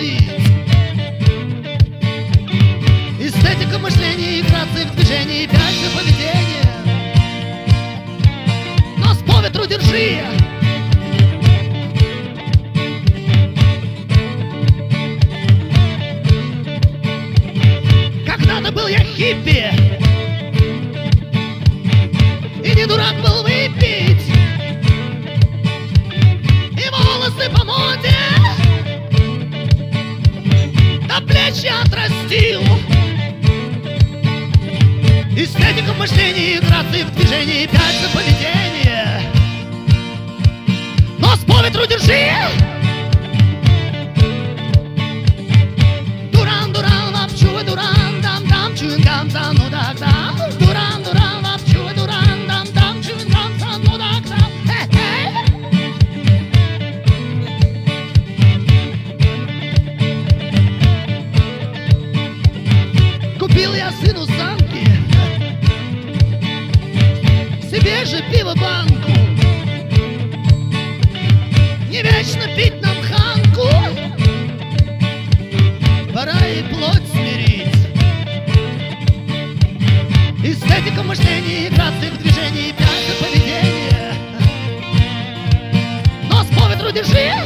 победить. Эстетика мышления и грации в движении, пять за поведение. Нос по ветру держи. Когда-то был я хиппи и не дурак был выпить, и волосы по моде до плеч я отрастил. Эстетика мышления и грации в движении, пять за поведение. Нос по ветру держи. Дуран, дуран, лапчуй, дуран, дам, дам, чуингам, ну да, да. Дуран, дуран, лапчуй, дуран, дам, дам, чуингам, ну да, да. Купил я сыну санки, себе же пиво банку. Не вечно пить нам ханку, пора и плоть смирить. Эстетика мышления и грации в движении, пять за поведение. Нос по ветру держи.